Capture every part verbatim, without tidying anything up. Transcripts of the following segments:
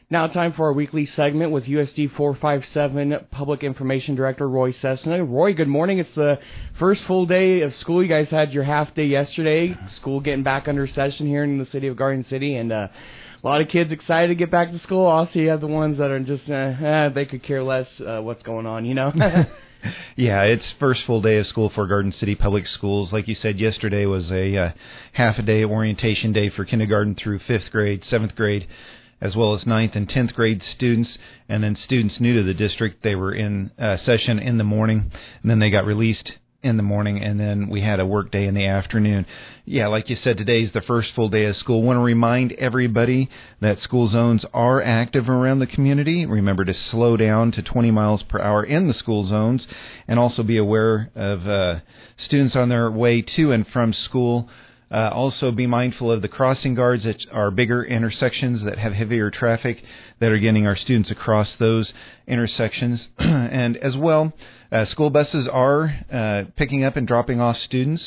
Now time for our weekly segment with U S D four fifty-seven Public Information Director Roy Cessna. Roy, good morning. It's the first full day of school. You guys had your half day yesterday. School getting back under session here in the city of Garden City, and uh, a lot of kids excited to get back to school. Also, you have the ones that are just, uh, eh, they could care less uh, what's going on, you know? Yeah, it's first full day of school for Garden City Public Schools. Like you said, yesterday was a uh, half a day orientation day for kindergarten through fifth grade, seventh grade, as well as ninth and tenth grade students, and then students new to the district. They were in uh, session in the morning, and then they got released in the morning, and then we had a work day in the afternoon. Yeah, like you said, today is the first full day of school. I want to remind everybody that school zones are active around the community. Remember to slow down to twenty miles per hour in the school zones, and also be aware of uh, students on their way to and from school. Uh, also be mindful of the crossing guards at our bigger intersections that have heavier traffic that are getting our students across those intersections. And as well, uh, school buses are uh, picking up and dropping off students,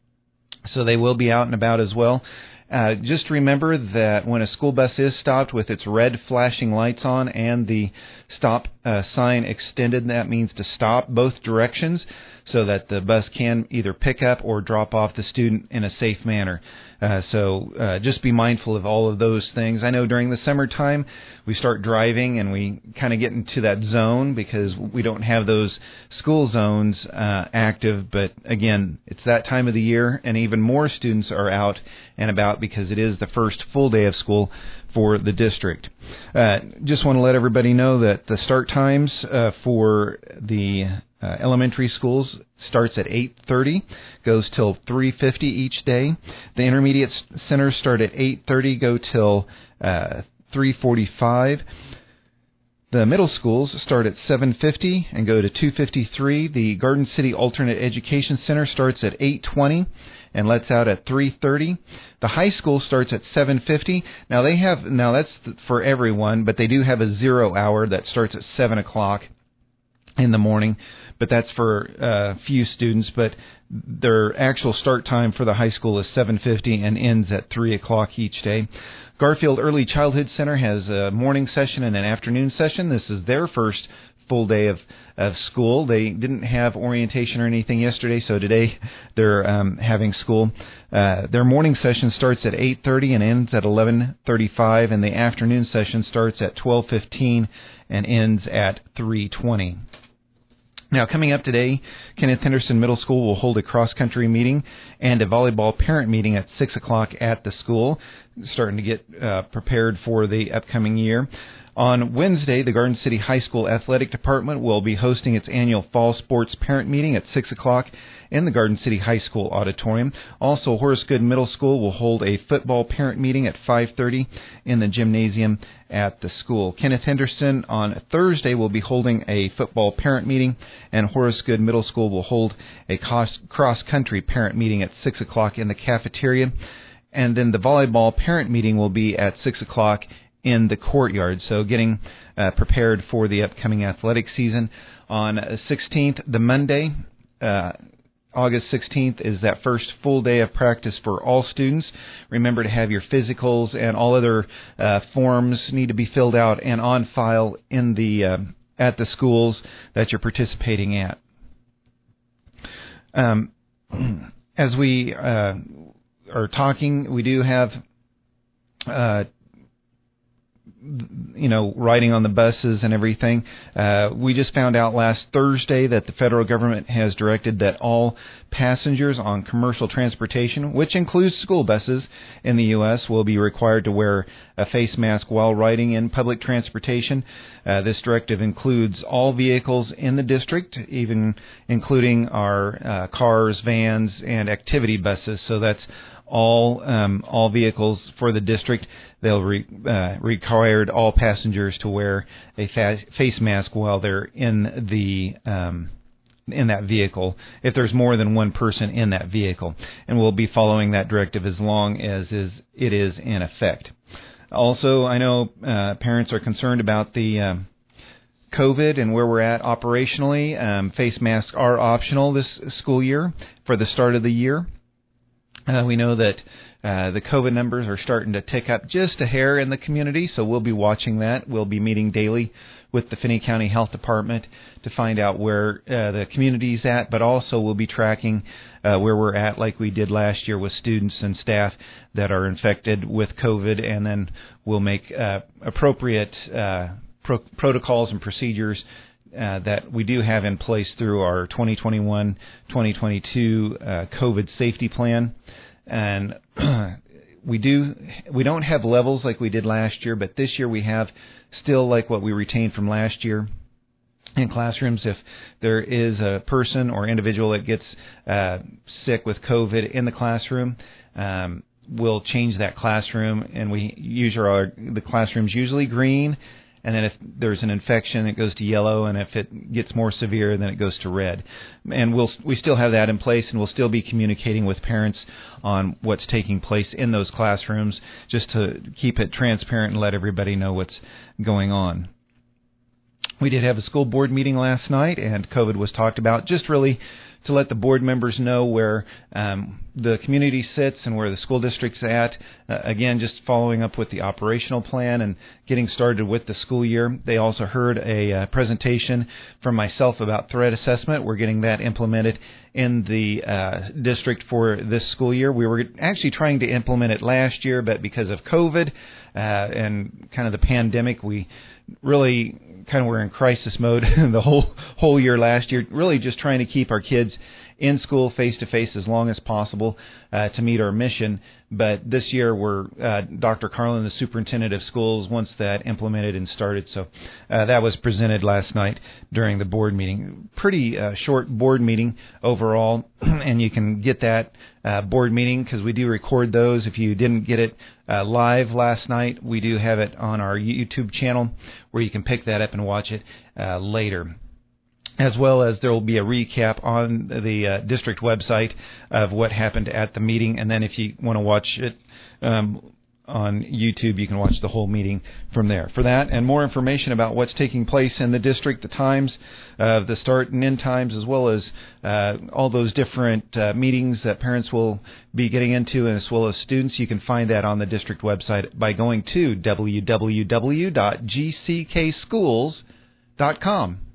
so they will be out and about as well. Uh, just remember that when a school bus is stopped with its red flashing lights on and the stop uh, sign extended, that means to stop both directions so that the bus can either pick up or drop off the student in a safe manner. Uh, so uh, just be mindful of all of those things. I know during the summertime we start driving and we kind of get into that zone because we don't have those school zones uh, active. But again, it's that time of the year, and even more students are out and about because it is the first full day of school for the district. Uh, just want to let everybody know that the start times uh, for the uh, elementary schools starts at eight thirty, goes till three fifty each day. The intermediate centers start at eight thirty, go till uh, three forty-five. The middle schools start at seven fifty and go to two fifty-three. The Garden City Alternate Education Center starts at eight twenty and lets out at three thirty. The high school starts at seven fifty. Now they have now that's for everyone, but they do have a zero hour that starts at seven o'clock in the morning, but that's for a uh, few students. But their actual start time for the high school is seven fifty and ends at three o'clock each day. Garfield Early Childhood Center has a morning session and an afternoon session. This is their first full day of, of school. They didn't have orientation or anything yesterday, so today they're um, having school. Uh, their morning session starts at eight thirty and ends at eleven thirty-five, and the afternoon session starts at twelve fifteen and ends at three twenty. Now, coming up today, Kenneth Henderson Middle School will hold a cross-country meeting and a volleyball parent meeting at six o'clock at the school, starting to get uh, prepared for the upcoming year. On Wednesday, the Garden City High School Athletic Department will be hosting its annual Fall Sports Parent Meeting at six o'clock in the Garden City High School Auditorium. Also, Horace Good Middle School will hold a football parent meeting at five thirty in the gymnasium at the school. Kenneth Henderson on Thursday will be holding a football parent meeting, and Horace Good Middle School will hold a cross-country parent meeting at six o'clock in the cafeteria. And then the volleyball parent meeting will be at six o'clock in the courtyard. So getting uh, prepared for the upcoming athletic season. On sixteenth, the Monday, uh, August sixteenth, is that first full day of practice for all students. Remember to have your physicals and all other uh, forms need to be filled out and on file in the uh, at the schools that you're participating at. Um, as we uh, are talking, we do have uh, you know, riding on the buses and everything. Uh, we just found out last Thursday that the federal government has directed that all passengers on commercial transportation, which includes school buses in the U S, will be required to wear a face mask while riding in public transportation. Uh, this directive includes all vehicles in the district, even including our uh, cars, vans, and activity buses. So that's all um, all vehicles for the district. They'll re, uh, required all passengers to wear a fa- face mask while they're in the um, in that vehicle, if there's more than one person in that vehicle. And we'll be following that directive as long as is it is in effect. Also, I know uh, parents are concerned about the um, COVID and where we're at operationally. Um, face masks are optional this school year for the start of the year. Uh, we know that Uh, the COVID numbers are starting to tick up just a hair in the community, so we'll be watching that. We'll be meeting daily with the Finney County Health Department to find out where uh, the community's at, but also we'll be tracking uh, where we're at like we did last year with students and staff that are infected with COVID, and then we'll make uh, appropriate uh, pro- protocols and procedures uh, that we do have in place through our twenty twenty-one twenty twenty-two uh, COVID safety plan. And we do we don't have levels like we did last year, but this year we have still like what we retained from last year in classrooms. If there is a person or individual that gets uh, sick with COVID in the classroom, um, we'll change that classroom, and we use our the classroom's usually green. And then if there's an infection, it goes to yellow, and if it gets more severe, then it goes to red. And we'll we still have that in place, and we'll still be communicating with parents on what's taking place in those classrooms, just to keep it transparent and let everybody know what's going on. We did have a school board meeting last night, and COVID was talked about, just really to let the board members know where um, the community sits and where the school district's at. Uh, again, just following up with the operational plan and getting started with the school year. They also heard a uh, presentation from myself about threat assessment. We're getting that implemented in the uh, district for this school year. We were actually trying to implement it last year, but because of COVID uh, and kind of the pandemic, we really kind of were in crisis mode the whole whole year last year, really just trying to keep our kids in school face-to-face as long as possible uh, to meet our mission. But this year, we're uh, Doctor Carlin, the superintendent of schools, wants that implemented and started. So uh, that was presented last night during the board meeting. Pretty uh, short board meeting overall, and you can get that uh, board meeting because we do record those. If you didn't get it uh, live last night, we do have it on our YouTube channel where you can pick that up and watch it uh, later. As well as there will be a recap on the uh, district website of what happened at the meeting. And then if you want to watch it um, on YouTube, you can watch the whole meeting from there. For that and more information about what's taking place in the district, the times, uh, the start and end times, as well as uh, all those different uh, meetings that parents will be getting into, as well as students, you can find that on the district website by going to w w w dot g c k schools dot com.